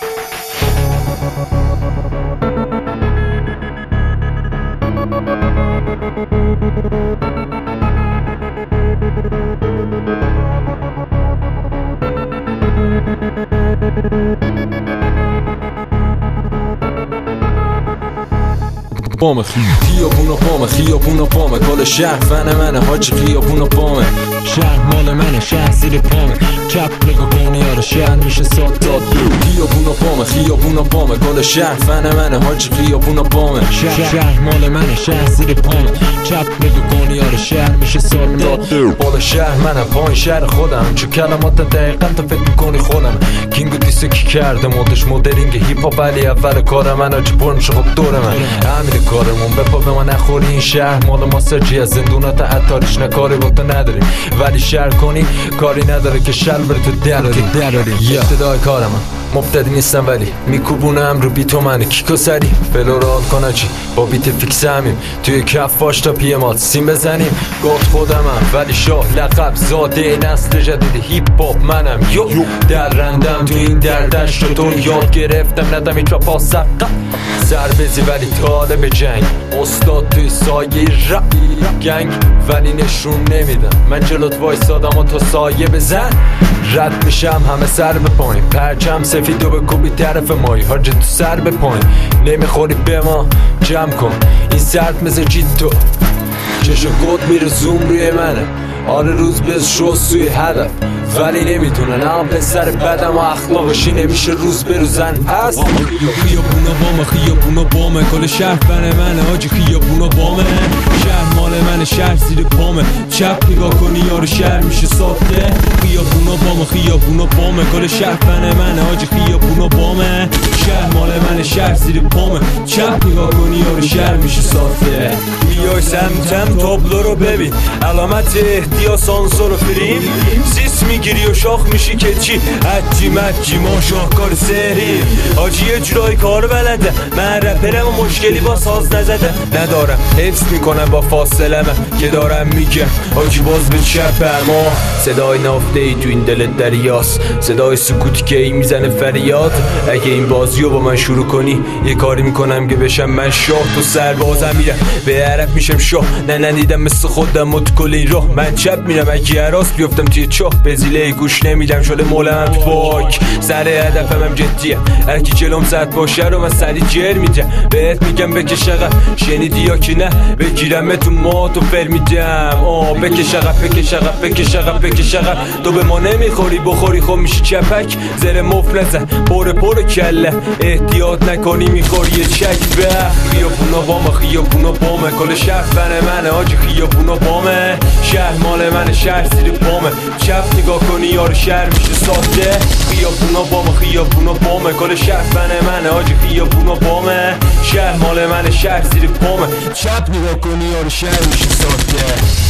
بامه خیابون و پامه، خیابون و پامه، کل شهر فن منه حاجی، خیابون و پامه، شهر مال منه، شهر زیر پامه، چپ نگاه کنی یاره شهر میشه سات داد. خیابون و پامه، خیابون و پامه، کل شهر فن منه حاجی، خیابون و پامه، شهر مال منه، شهر زیر پامه، چپ نگاه کنی یاره شهر میشه سات داد. بالا شهر منه، پایین شهر خودم، چون کلمات دقیقا تا فکر میکنی خودم. کینگو دیسه کی کرده مدش مدرینگ هیپ هاپ، ولی اول کار من آجی برم شد دور من. همین کارمون بپا به ما نخوری، این شهر مال ما سرجی، از زندونات عطاریش نکاری با تو نداریم، ولی شهر کنی کاری نداره که شل بره تو دراری. ابتدای کار من مبتدی نیستم ولی میکوبونم رو بیتو منه، کیکو سری فلو راد کنه چی با بیت فیکس همیم، توی کف باش تا پیمات سیم بزنیم. گفت خودمم ولی شاه لقب زاده نسل جدید هیپ هاپ منم، یو در رندم تو این دردش رو تو یاد گرفتم، ندم این را پاس سر بزی ولی طالب جنگ، استاد توی سایه رپ گنگ، ولی نشون نمیدم من جلوت وایسادم و تو سایه بزن. رد میشم همه سر به پایین، پرچم سفید و بکوبی طرف مایی، حاجی تو سر به پایین نمیخوری به ما جمع کن این سرد مثل جید تو، چشم کد میره زوم روی منه، آره روز بز شو سوی هدف، ولی نمیتونن هم پسر بدم و اخلاقشی نمیشه روز بروزن. پس خیابون و بامه، خیابون و بامه، کل شهر فن منه حاجی، خیابون و بامه، شهر مال منه، شهر زیر پامه، چپ نگاه کنی یارو شهر میشه ساخته. خیابون و بامه، خیابون و بامه، کل شهر فن منه حاجی، خیابون و بامه، شهر مال منه، شهر زیر پامه، چپ نگاه کنی یارو شهر میشه ساخته. بیای سمتم تابلو رو ببین، علامت احتیا سانسور و فریم، سیس میگیری و شاخ میشی که چی، حجی مجی ما شاهکار سهری، حاجی یه جورای کار بلده، من رپرم و مشکلی با ساز نزده ندارم، حفظ میکنم با فاصله من که دارم میگم حاجی باز به چپ ما. صدای نافته ای تو این دل دریاست، صدای سکوتی که ای میزنه فریاد، اگه این بازی رو با من شروع کنی یه کاری میکنم که بشم من شاه، تو سربازم میرم به عرب میشم شاه، نه ندیدم مثل خودم و تو کل این راه، من چپ میرم اگه عراس بیفتم توی چاه، به زیله گوش نمیدم شده مولم فاک، سر هدفم هم جدیه، هرکی جلوم زد باشه رو من سری جر میدم، بهت میگم بکش عقب شنیدی یا که نه، بگیرم تو ما تو فر میدم، بکش عقب بکش عقب بکش عقب بکش عقب، تو به ما نمیخوری بخوری خب میشی چپک، زر مف نزن پر کله، احتیاط نکنی میخوری یه چک. به خیابون و بامه، خیابون و بامه، کل شهر فن منه حاجی، خیابون و بامه، شهر مال منه، شهر زیر پامه، چپ نگاه کنی یارو شهر میشه ساخته. خیابون و بامه، خیابون و بامه، کل شهر فن منه حاجی، خیابون و بامه، شهر مال منه، شهر زیر پامه، چپ نگاه کنی یارو شهر میشه ساخته.